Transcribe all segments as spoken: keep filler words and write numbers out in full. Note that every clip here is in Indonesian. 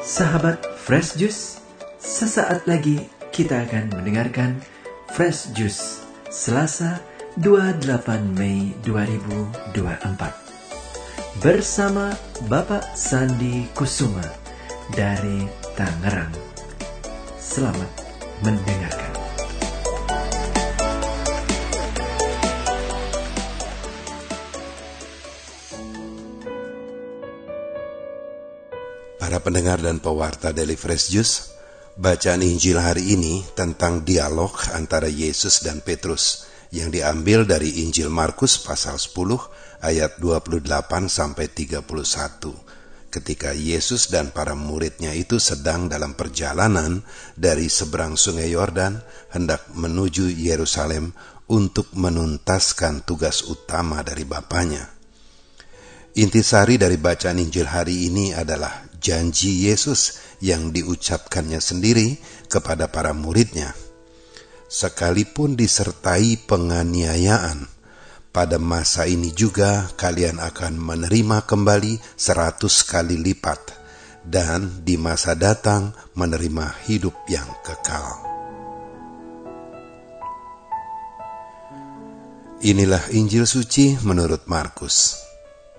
Sahabat Fresh Juice, sesaat lagi kita akan mendengarkan Fresh Juice Selasa dua puluh delapan Mei dua ribu dua puluh empat bersama Bapak Sandi Kusuma dari Tangerang. Selamat mendengarkan. Para pendengar dan pewarta Daily Fresh Juice, bacaan Injil hari ini tentang dialog antara Yesus dan Petrus yang diambil dari Injil Markus pasal sepuluh ayat dua puluh delapan sampai tiga puluh satu. Ketika Yesus dan para muridnya itu sedang dalam perjalanan dari seberang sungai Yordan hendak menuju Yerusalem untuk menuntaskan tugas utama dari Bapanya. Intisari dari bacaan Injil hari ini adalah janji Yesus yang diucapkannya sendiri kepada para muridnya. Sekalipun disertai penganiayaan, pada masa ini juga kalian akan menerima kembali seratus kali lipat, dan di masa datang menerima hidup yang kekal. Inilah Injil suci menurut Markus.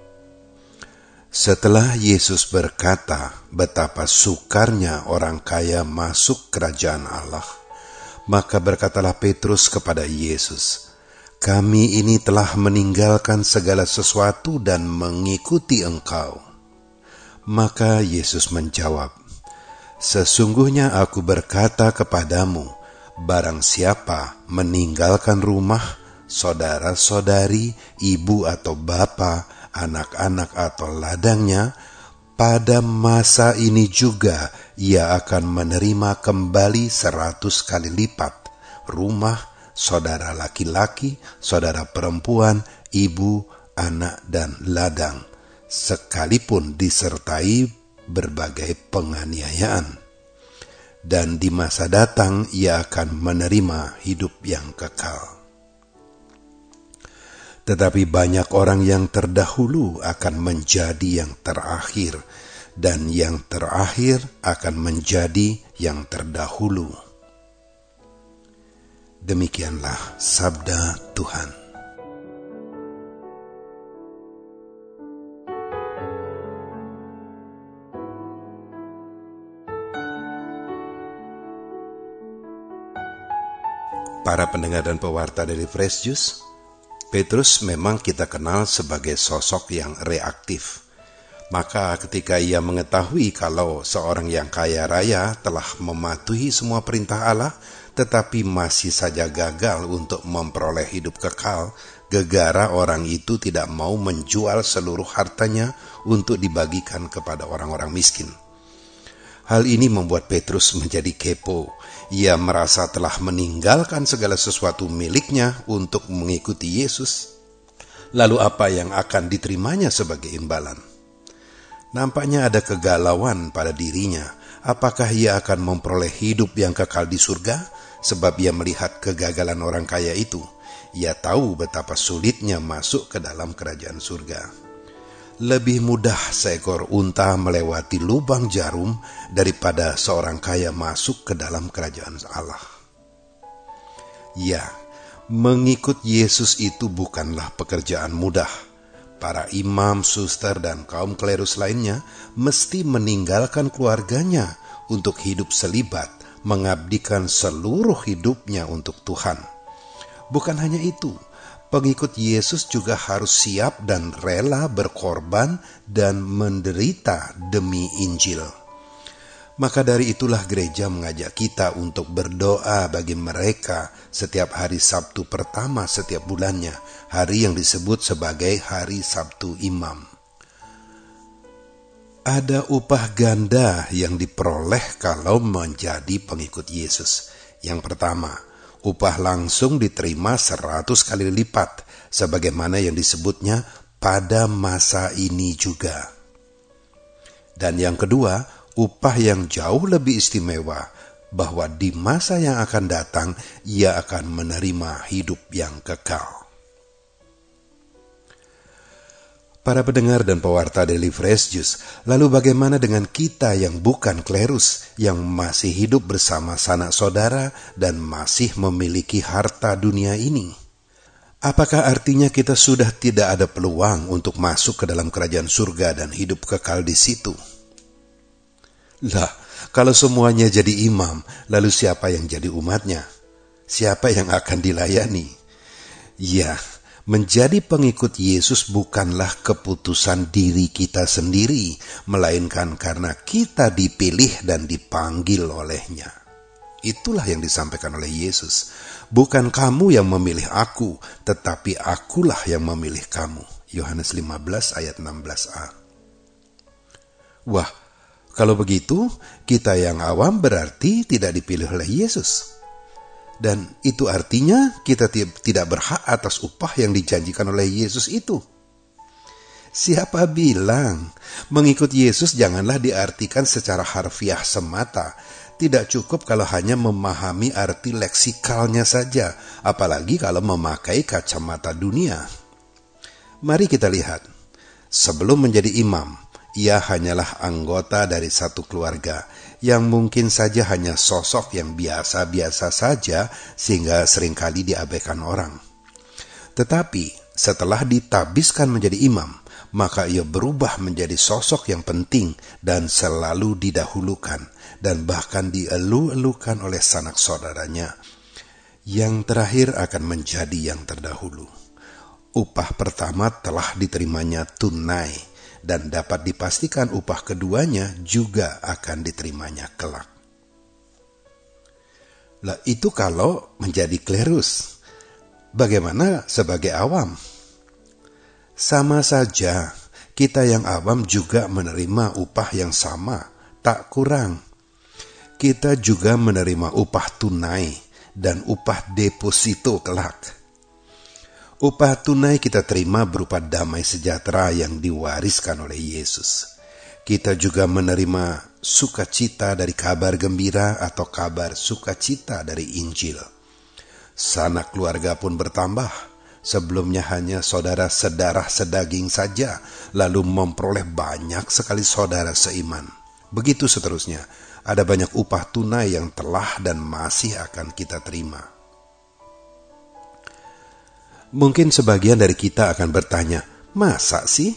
Setelah Yesus berkata betapa sukarnya orang kaya masuk kerajaan Allah, maka berkatalah Petrus kepada Yesus, "Kami ini telah meninggalkan segala sesuatu dan mengikuti Engkau." Maka Yesus menjawab, "Sesungguhnya aku berkata kepadamu, barang siapa meninggalkan rumah, saudara-saudari, ibu atau bapa, anak-anak atau ladangnya, pada masa ini juga ia akan menerima kembali seratus kali lipat rumah, saudara laki-laki, saudara perempuan, ibu, anak, dan ladang, sekalipun disertai berbagai penganiayaan. Dan di masa datang ia akan menerima hidup yang kekal. Tetapi banyak orang yang terdahulu akan menjadi yang terakhir, dan yang terakhir akan menjadi yang terdahulu." Demikianlah sabda Tuhan. Para pendengar dan pewarta dari Fresh Juice, Petrus memang kita kenal sebagai sosok yang reaktif. Maka ketika ia mengetahui kalau seorang yang kaya raya telah mematuhi semua perintah Allah, tetapi masih saja gagal untuk memperoleh hidup kekal, gegara orang itu tidak mau menjual seluruh hartanya untuk dibagikan kepada orang-orang miskin. Hal ini membuat Petrus menjadi kepo. Ia merasa telah meninggalkan segala sesuatu miliknya untuk mengikuti Yesus. Lalu apa yang akan diterimanya sebagai imbalan? Nampaknya ada kegalauan pada dirinya. Apakah ia akan memperoleh hidup yang kekal di surga? Sebab ia melihat kegagalan orang kaya itu. Ia tahu betapa sulitnya masuk ke dalam kerajaan surga. Lebih mudah seekor unta melewati lubang jarum daripada seorang kaya masuk ke dalam kerajaan Allah. Ya, mengikut Yesus itu bukanlah pekerjaan mudah. Para imam, suster, dan kaum klerus lainnya mesti meninggalkan keluarganya untuk hidup selibat, mengabdikan seluruh hidupnya untuk Tuhan. Bukan hanya itu, pengikut Yesus juga harus siap dan rela berkorban dan menderita demi Injil. Maka dari itulah gereja mengajak kita untuk berdoa bagi mereka setiap hari Sabtu pertama setiap bulannya, hari yang disebut sebagai hari Sabtu Imam. Ada upah ganda yang diperoleh kalau menjadi pengikut Yesus. Yang pertama, upah langsung diterima seratus kali lipat, sebagaimana yang disebutnya pada masa ini juga. Dan yang kedua, upah yang jauh lebih istimewa, bahwa di masa yang akan datang, ia akan menerima hidup yang kekal. Para pendengar dan pewarta Daily Fresh Juice, lalu bagaimana dengan kita yang bukan klerus, yang masih hidup bersama sanak saudara dan masih memiliki harta dunia ini? Apakah artinya kita sudah tidak ada peluang untuk masuk ke dalam kerajaan surga dan hidup kekal di situ? Lah, kalau semuanya jadi imam, lalu siapa yang jadi umatnya? Siapa yang akan dilayani? Ya, menjadi pengikut Yesus bukanlah keputusan diri kita sendiri, melainkan karena kita dipilih dan dipanggil olehnya. Itulah yang disampaikan oleh Yesus. Bukan kamu yang memilih aku, tetapi akulah yang memilih kamu. Yohanes lima belas ayat enam belas a. Wah, kalau begitu, kita yang awam berarti tidak dipilih oleh Yesus. Dan itu artinya kita tidak berhak atas upah yang dijanjikan oleh Yesus itu. Siapa bilang mengikut Yesus janganlah diartikan secara harfiah semata. Tidak cukup kalau hanya memahami arti leksikalnya saja, apalagi kalau memakai kacamata dunia. Mari kita lihat. Sebelum menjadi imam, ia hanyalah anggota dari satu keluarga yang mungkin saja hanya sosok yang biasa-biasa saja sehingga seringkali diabaikan orang. Tetapi setelah ditabiskan menjadi imam, maka ia berubah menjadi sosok yang penting dan selalu didahulukan dan bahkan dielu-elukan oleh sanak saudaranya. Yang terakhir akan menjadi yang terdahulu. Upah pertama telah diterimanya tunai, dan dapat dipastikan upah keduanya juga akan diterimanya kelak. Lah itu kalau menjadi klerus. Bagaimana sebagai awam? Sama saja, kita yang awam juga menerima upah yang sama, tak kurang. Kita juga menerima upah tunai dan upah deposito kelak. Upah tunai kita terima berupa damai sejahtera yang diwariskan oleh Yesus. Kita juga menerima sukacita dari kabar gembira atau kabar sukacita dari Injil. Sanak keluarga pun bertambah. Sebelumnya hanya saudara sedarah sedaging saja, lalu memperoleh banyak sekali saudara seiman. Begitu seterusnya, ada banyak upah tunai yang telah dan masih akan kita terima. Mungkin sebagian dari kita akan bertanya, masa sih?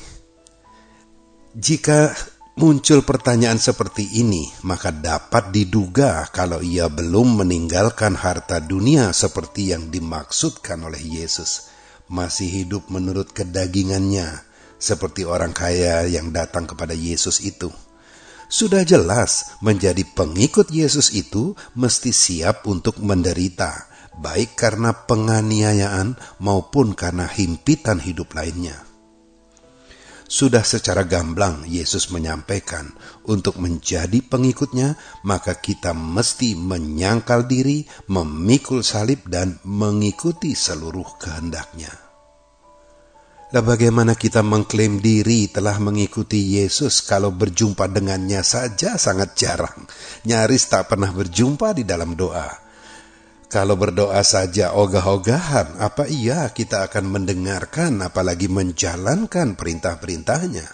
Jika muncul pertanyaan seperti ini, maka dapat diduga kalau ia belum meninggalkan harta dunia seperti yang dimaksudkan oleh Yesus. Masih hidup menurut kedagingannya, seperti orang kaya yang datang kepada Yesus itu. Sudah jelas, menjadi pengikut Yesus itu mesti siap untuk menderita, baik karena penganiayaan maupun karena himpitan hidup lainnya. Sudah secara gamblang Yesus menyampaikan, untuk menjadi pengikutnya, maka kita mesti menyangkal diri, memikul salib dan mengikuti seluruh kehendaknya. Lah bagaimana kita mengklaim diri telah mengikuti Yesus kalau berjumpa dengannya saja sangat jarang, nyaris tak pernah berjumpa di dalam doa. Kalau berdoa saja ogah-ogahan, apa iya kita akan mendengarkan apalagi menjalankan perintah-perintahnya?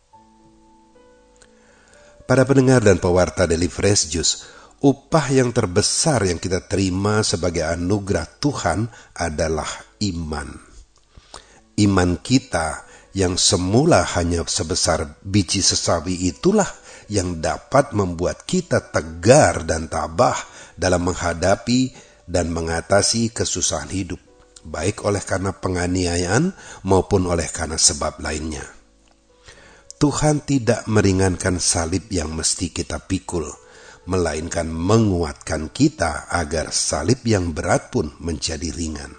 Para pendengar dan pewarta Daily Fresh Juice, upah yang terbesar yang kita terima sebagai anugerah Tuhan adalah iman. Iman kita yang semula hanya sebesar biji sesawi itulah yang dapat membuat kita tegar dan tabah dalam menghadapi dan mengatasi kesusahan hidup, baik oleh karena penganiayaan maupun oleh karena sebab lainnya. Tuhan tidak meringankan salib yang mesti kita pikul, melainkan menguatkan kita agar salib yang berat pun menjadi ringan.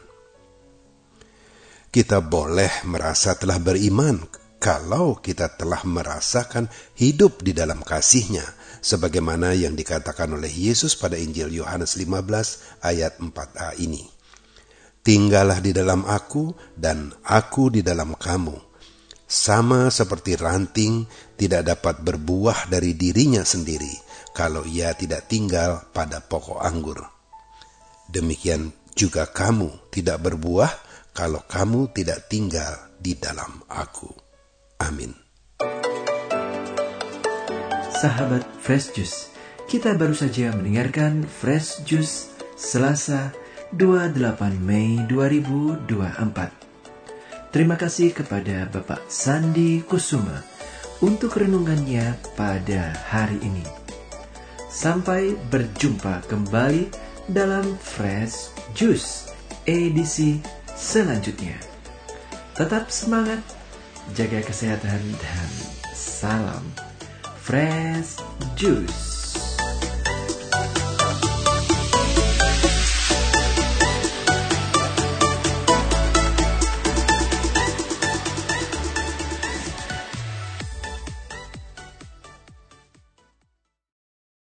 Kita boleh merasa telah beriman kalau kita telah merasakan hidup di dalam kasih-Nya, sebagaimana yang dikatakan oleh Yesus pada Injil Yohanes lima belas ayat empat a ini. Tinggallah di dalam aku dan aku di dalam kamu. Sama seperti ranting tidak dapat berbuah dari dirinya sendiri kalau ia tidak tinggal pada pokok anggur. Demikian juga kamu tidak berbuah kalau kamu tidak tinggal di dalam aku. Amin. Sahabat Fresh Juice, kita baru saja mendengarkan Fresh Juice Selasa dua puluh delapan Mei dua ribu dua puluh empat. Terima kasih kepada Bapak Sandi Kusuma untuk renungannya pada hari ini. Sampai berjumpa kembali dalam Fresh Juice edisi selanjutnya. Tetap semangat, jaga kesehatan, dan salam Fresh Juice.